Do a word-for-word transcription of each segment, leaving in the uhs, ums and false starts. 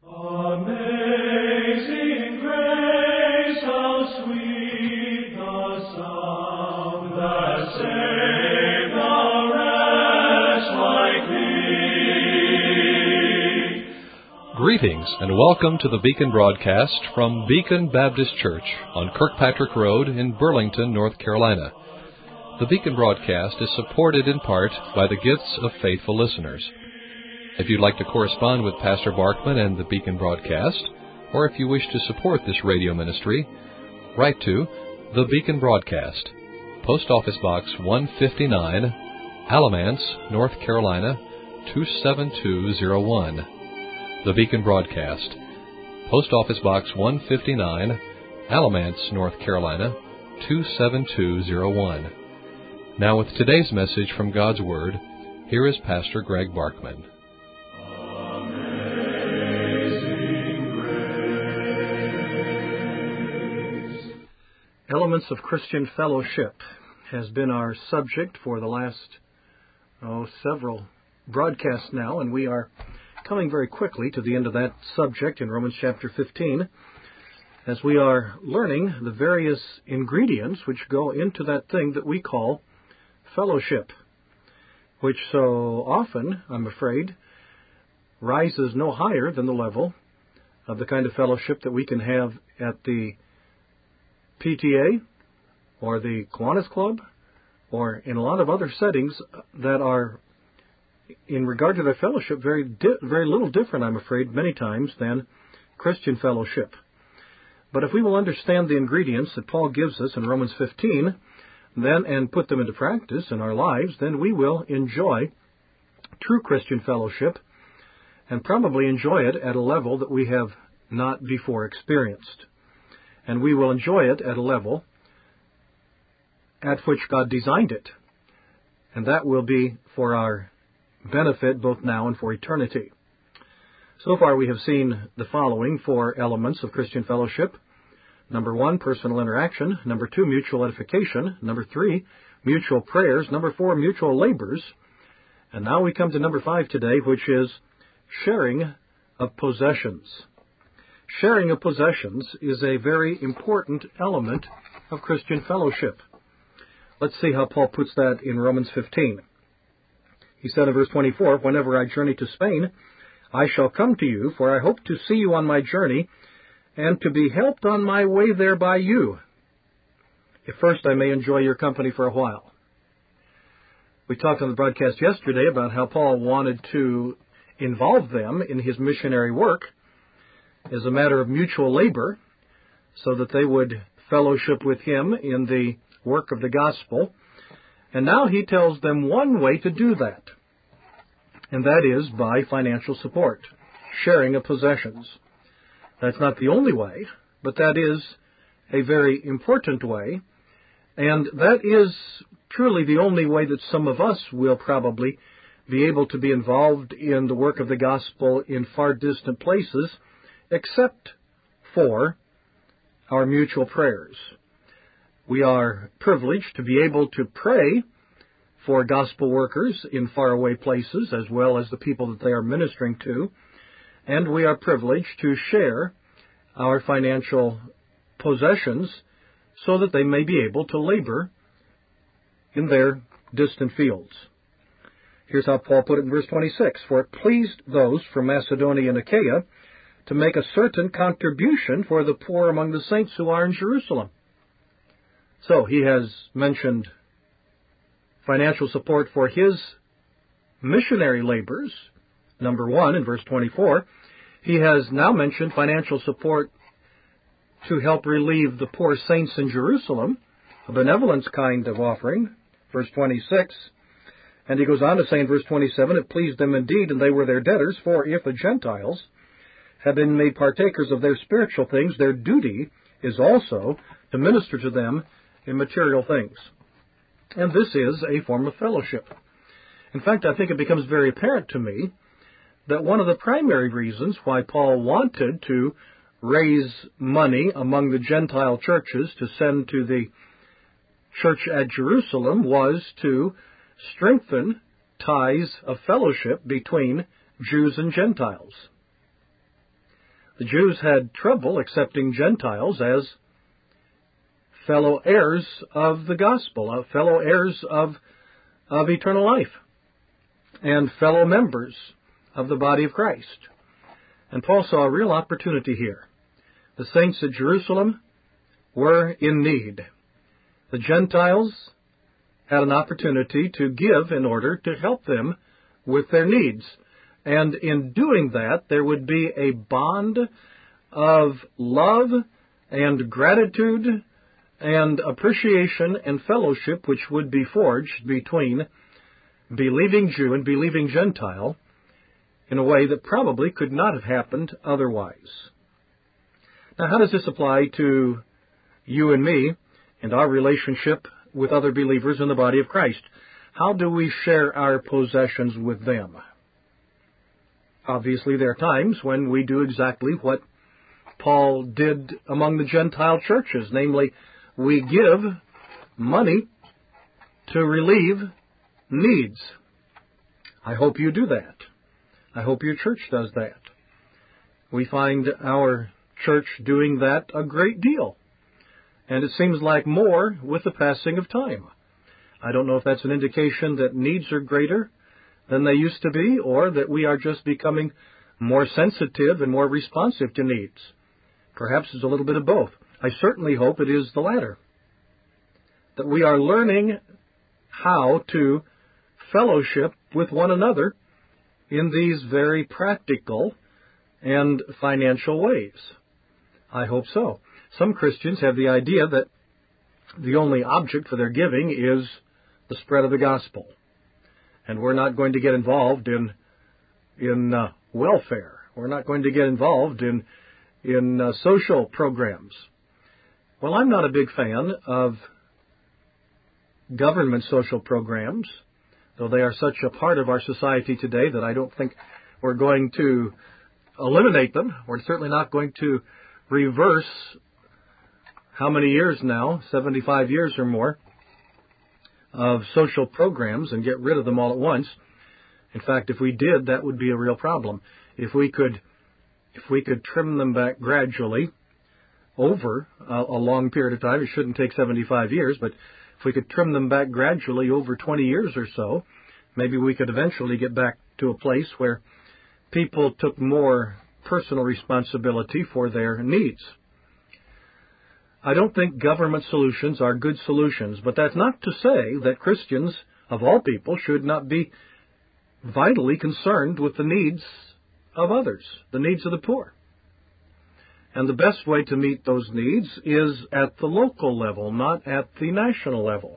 Amazing grace, how sweet the sound that saved a wretch like me. Greetings and welcome to the Beacon broadcast from Beacon Baptist Church on Kirkpatrick Road in Burlington, North Carolina. The Beacon broadcast is supported in part by the gifts of faithful listeners. If you'd like to correspond with Pastor Barkman and the Beacon broadcast, or if you wish to support this radio ministry, write to The Beacon Broadcast, Post Office Box one fifty-nine, Alamance, North Carolina, two seven two zero one. The Beacon Broadcast, Post Office Box one fifty-nine, Alamance, North Carolina, two seven two zero one. Now with today's message from God's Word, here is Pastor Greg Barkman. Elements of Christian Fellowship has been our subject for the last oh, several broadcasts now, and we are coming very quickly to the end of that subject in Romans chapter fifteen, as we are learning the various ingredients which go into that thing that we call fellowship, which so often, I'm afraid, rises no higher than the level of the kind of fellowship that we can have at the P T A or the Kiwanis Club or in a lot of other settings that are, in regard to their fellowship, very di- very little different, I'm afraid, many times than Christian fellowship. But if we will understand the ingredients that Paul gives us in Romans fifteen, then and put them into practice in our lives, then we will enjoy true Christian fellowship and probably enjoy it at a level that we have not before experienced. And we will enjoy it at a level at which God designed it. And that will be for our benefit both now and for eternity. So far we have seen the following four elements of Christian fellowship. Number one, personal interaction. Number two, mutual edification. Number three, mutual prayers. Number four, mutual labors. And now we come to number five today, which is sharing of possessions. Sharing of possessions is a very important element of Christian fellowship. Let's see how Paul puts that in Romans fifteen. He said in verse twenty-four, "Whenever I journey to Spain, I shall come to you, for I hope to see you on my journey, and to be helped on my way there by you, if first I may enjoy your company for a while." We talked on the broadcast yesterday about how Paul wanted to involve them in his missionary work as a matter of mutual labor, so that they would fellowship with him in the work of the gospel. And now he tells them one way to do that, and that is by financial support, sharing of possessions. That's not the only way, but that is a very important way, and that is truly the only way that some of us will probably be able to be involved in the work of the gospel in far distant places, except for our mutual prayers. We are privileged to be able to pray for gospel workers in faraway places, as well as the people that they are ministering to, and we are privileged to share our financial possessions so that they may be able to labor in their distant fields. Here's how Paul put it in verse twenty-six, "For it pleased those from Macedonia and Achaia to make a certain contribution for the poor among the saints who are in Jerusalem." So he has mentioned financial support for his missionary labors, number one, in verse twenty-four. He has now mentioned financial support to help relieve the poor saints in Jerusalem, a benevolence kind of offering, verse twenty-six. And he goes on to say in verse twenty-seven, "It pleased them indeed, and they were their debtors, for if the Gentiles have been made partakers of their spiritual things, their duty is also to minister to them in material things." And this is a form of fellowship. In fact, I think it becomes very apparent to me that one of the primary reasons why Paul wanted to raise money among the Gentile churches to send to the church at Jerusalem was to strengthen ties of fellowship between Jews and Gentiles. The Jews had trouble accepting Gentiles as fellow heirs of the gospel, uh, fellow heirs of, of eternal life, and fellow members of the body of Christ. And Paul saw a real opportunity here. The saints at Jerusalem were in need. The Gentiles had an opportunity to give in order to help them with their needs. And in doing that, there would be a bond of love and gratitude and appreciation and fellowship which would be forged between believing Jew and believing Gentile in a way that probably could not have happened otherwise. Now, how does this apply to you and me and our relationship with other believers in the body of Christ? How do we share our possessions with them? Obviously, there are times when we do exactly what Paul did among the Gentile churches, namely, we give money to relieve needs. I hope you do that. I hope your church does that. We find our church doing that a great deal, and it seems like more with the passing of time. I don't know if that's an indication that needs are greater than they used to be, or that we are just becoming more sensitive and more responsive to needs. Perhaps it's a little bit of both. I certainly hope it is the latter, that we are learning how to fellowship with one another in these very practical and financial ways. I hope so. Some Christians have the idea that the only object for their giving is the spread of the gospel, and we're not going to get involved in in uh, welfare. We're not going to get involved in in uh, social programs. Well, I'm not a big fan of government social programs, though they are such a part of our society today that I don't think we're going to eliminate them. We're certainly not going to reverse how many years now, seventy-five years or more, of social programs and get rid of them all at once. In fact, if we did, that would be a real problem. If we could, if we could trim them back gradually over a, a long period of time, it shouldn't take seventy-five years, but if we could trim them back gradually over twenty years or so, maybe we could eventually get back to a place where people took more personal responsibility for their needs. I don't think government solutions are good solutions, but that's not to say that Christians, of all people, should not be vitally concerned with the needs of others, the needs of the poor. And the best way to meet those needs is at the local level, not at the national level.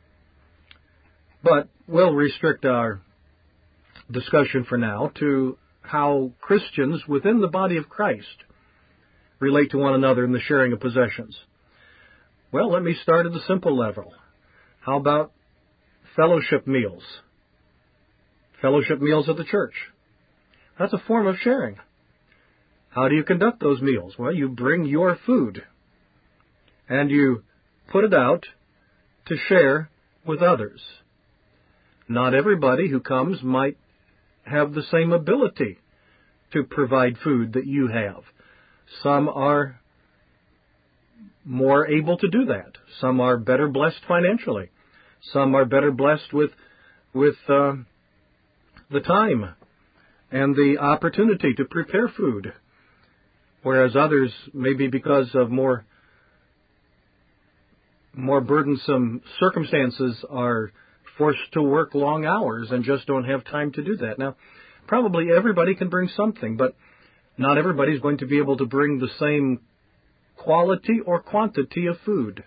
But we'll restrict our discussion for now to how Christians within the body of Christ relate to one another in the sharing of possessions. Well, let me start at the simple level. How about fellowship meals? Fellowship meals at the church. That's a form of sharing. How do you conduct those meals? Well, you bring your food and you put it out to share with others. Not everybody who comes might have the same ability to provide food that you have. Some are more able to do that. Some are better blessed financially. Some are better blessed with with uh, the time and the opportunity to prepare food, whereas others, maybe because of more more burdensome circumstances, are forced to work long hours and just don't have time to do that. Now, probably everybody can bring something, but not everybody is going to be able to bring the same quality or quantity of food.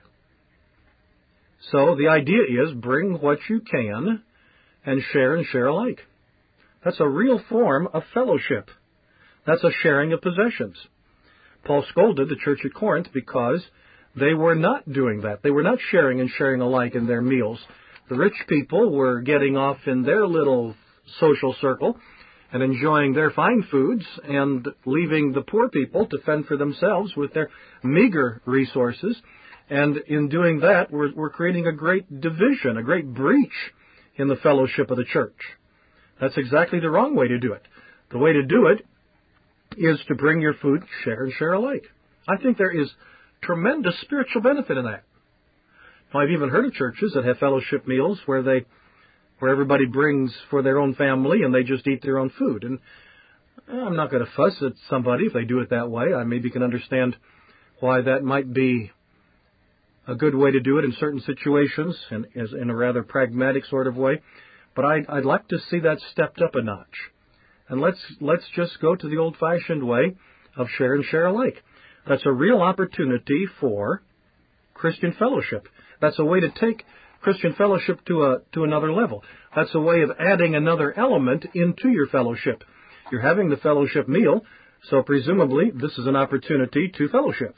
So the idea is bring what you can and share and share alike. That's a real form of fellowship. That's a sharing of possessions. Paul scolded the church at Corinth because they were not doing that. They were not sharing and sharing alike in their meals. The rich people were getting off in their little social circle and enjoying their fine foods and leaving the poor people to fend for themselves with their meager resources. And in doing that, we're, we're creating a great division, a great breach in the fellowship of the church. That's exactly the wrong way to do it. The way to do it is to bring your food, share and share alike. I think there is tremendous spiritual benefit in that. I've even heard of churches that have fellowship meals where they, where everybody brings for their own family and they just eat their own food. And I'm not going to fuss at somebody if they do it that way. I maybe can understand why that might be a good way to do it in certain situations and as in a rather pragmatic sort of way. But I'd, I'd like to see that stepped up a notch. And let's let's just go to the old-fashioned way of share and share alike. That's a real opportunity for Christian fellowship. That's a way to take Christian fellowship to a to another level. That's a way of adding another element into your fellowship. You're having the fellowship meal, so presumably this is an opportunity to fellowship.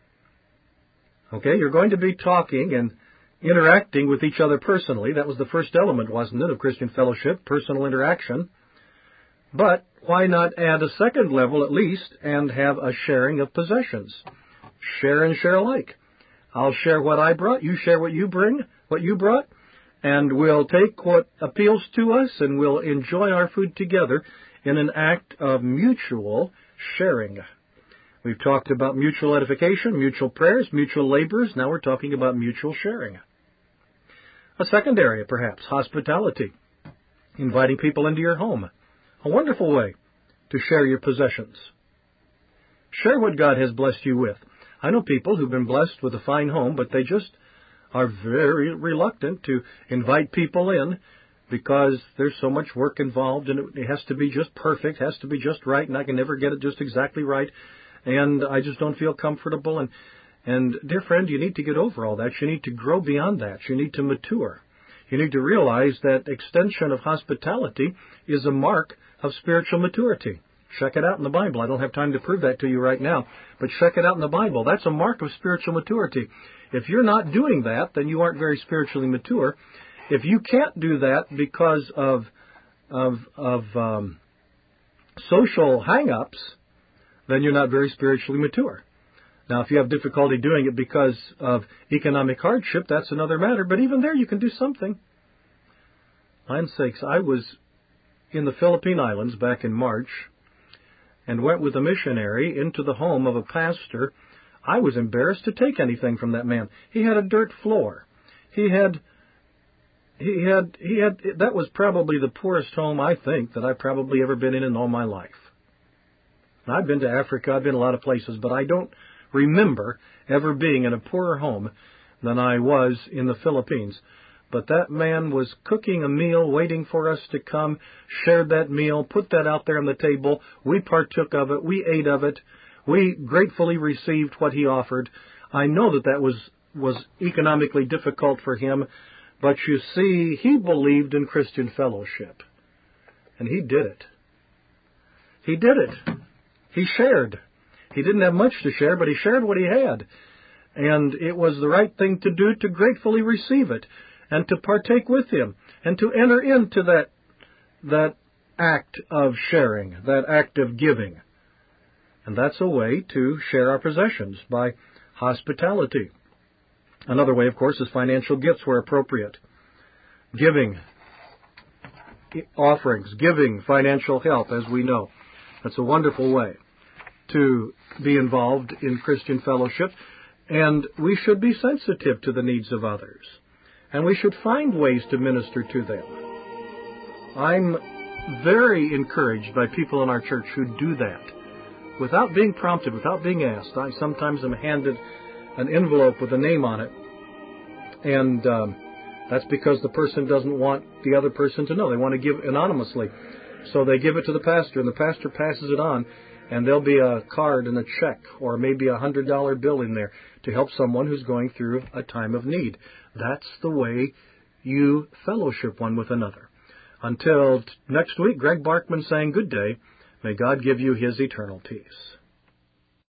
Okay, you're going to be talking and interacting with each other personally. That was the first element, wasn't it, of Christian fellowship, personal interaction. But why not add a second level at least and have a sharing of possessions? Share and share alike. I'll share what I brought, you share what you bring, what you brought, and we'll take what appeals to us and we'll enjoy our food together in an act of mutual sharing. We've talked about mutual edification, mutual prayers, mutual labors. Now we're talking about mutual sharing. A second area, perhaps, hospitality. Inviting people into your home. A wonderful way to share your possessions. Share what God has blessed you with. I know people who've been blessed with a fine home, but they just are very reluctant to invite people in because there's so much work involved and it has to be just perfect, has to be just right, and I can never get it just exactly right, and I just don't feel comfortable. And, and dear friend, you need to get over all that. You need to grow beyond that. You need to mature. You need to realize that extension of hospitality is a mark of spiritual maturity. Check it out in the Bible. I don't have time to prove that to you right now, but check it out in the Bible. That's a mark of spiritual maturity. If you're not doing that, then you aren't very spiritually mature. If you can't do that because of of, of um, social hang-ups, then you're not very spiritually mature. Now, if you have difficulty doing it because of economic hardship, that's another matter. But even there, you can do something. Land's sakes, I was in the Philippine Islands back in March and went with a missionary into the home of a pastor. I was embarrassed to take anything from that man. He had a dirt floor. He had, he had, he had, that was probably the poorest home, I think, that I've probably ever been in in all my life. Now, I've been to Africa, I've been a lot of places, but I don't remember ever being in a poorer home than I was in the Philippines. But that man was cooking a meal, waiting for us to come, shared that meal, put that out there on the table. We partook of it. We ate of it. We gratefully received what he offered. I know that that was, was economically difficult for him, but you see, he believed in Christian fellowship. And he did it. He did it. He shared. He didn't have much to share, but he shared what he had. And it was the right thing to do to gratefully receive it and to partake with him and to enter into that, that act of sharing, that act of giving. And that's a way to share our possessions, by hospitality. Another way, of course, is financial gifts where appropriate. Giving offerings, giving financial help, as we know. That's a wonderful way to be involved in Christian fellowship. And we should be sensitive to the needs of others. And we should find ways to minister to them. I'm very encouraged by people in our church who do that. Without being prompted, without being asked. I sometimes am handed an envelope with a name on it. And um, that's because the person doesn't want the other person to know. They want to give anonymously. So they give it to the pastor, and the pastor passes it on. And there'll be a card and a check or maybe a one hundred dollar bill in there to help someone who's going through a time of need. That's the way you fellowship one with another. Until next week, Greg Barkman saying good day. May God give you his eternal peace.